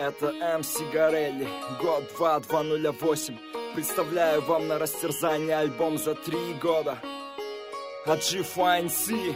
Это МС Горелли, год 2208. Представляю вам на растерзание альбом за 3 года от G-Fine-C.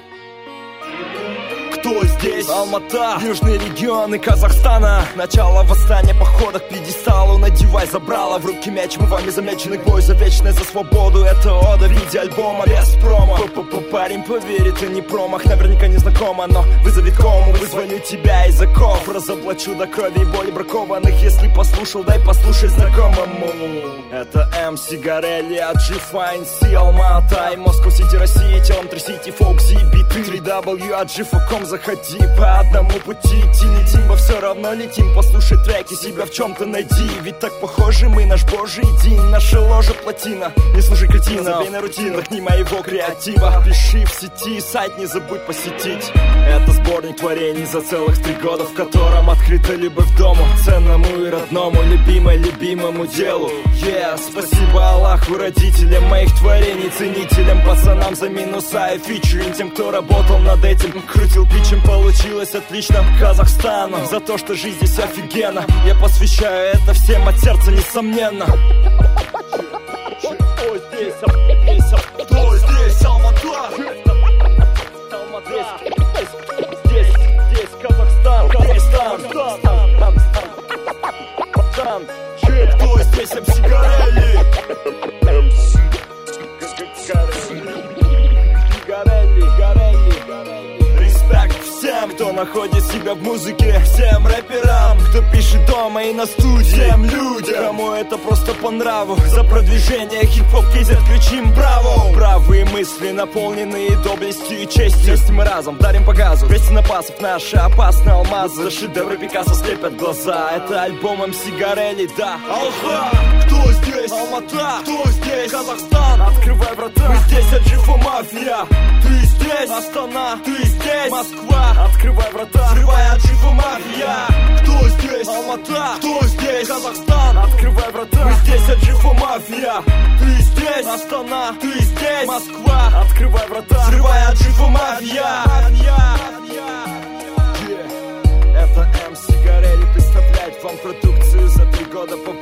Кто здесь? Алмата, южные регионы Казахстана. Начало восстания, похода к пьедесталу. Надевай забрала, в руки мяч, мы вами замечены к бою за вечное, за свободу. Это ода в виде альбома без промо. Парень поверит, и не промах. Наверняка не знакомо, но вызовет кому. Вызвоню тебя из оков, разоблачу до крови и боли бракованных. Если послушал, дай послушать знакомому. Это МС Горелли от G-Fine-C, Алмата и Москва-Сити, Россия. Телом трясите, фокси и биты. 3W от G-Focom. Заходи по одному пути, идти летим, во все равно летим. Послушай треки, себя в чем-то найди. Ведь так похожи мы, наш божий день. Наша ложа плотина, не слушай кретина. Забей на рутину, вдохни моего креатива. Пиши в сети, сайт не забудь посетить. Это сборник творений за целых 3 года, в котором открыта любовь к дому, ценному и родному, любимому делу. Спасибо Аллаху, родителям моих творений, ценителям, пацанам за минуса и фичеринг, тем, кто работал над этим, крутил питчем, получилось отлично. Казахстану за то, что жизнь здесь офигенно. Я посвящаю это всем от сердца, несомненно. Кто здесь? Кто здесь? Алмата. Здесь Казахстан. Кто здесь? МС Горелли. Всем, кто находит себя в музыке, всем рэперам, кто пишет дома и на студии, всем людям, кому это просто по нраву. За продвижение хип-хоп кейсет кричим браво. Бравые мысли, наполненные доблестью и честью. Вместе мы разом дарим по газу, вместе напасов наши опасные алмазы. За шедевры Пикассо слепят глаза. Это альбом МС Горелли, да. Алха! Кто здесь? Алмата! Кто здесь? Казахстан! Открывай врата! Мы здесь, Аджифа Мафия! Ты здесь? Астана! Ты здесь? Москва! Открывай врата! Взрывай Аджифа Мафия! Кто здесь? Алмата! Кто здесь? Казахстан! Открывай врата! Мы здесь, Аджифа Мафия! Ты здесь? Астана! Ты здесь? Москва! Открывай врата! Взрывай Аджифа Мафия! Это МС Горелли представляет вам продукцию за 3 года по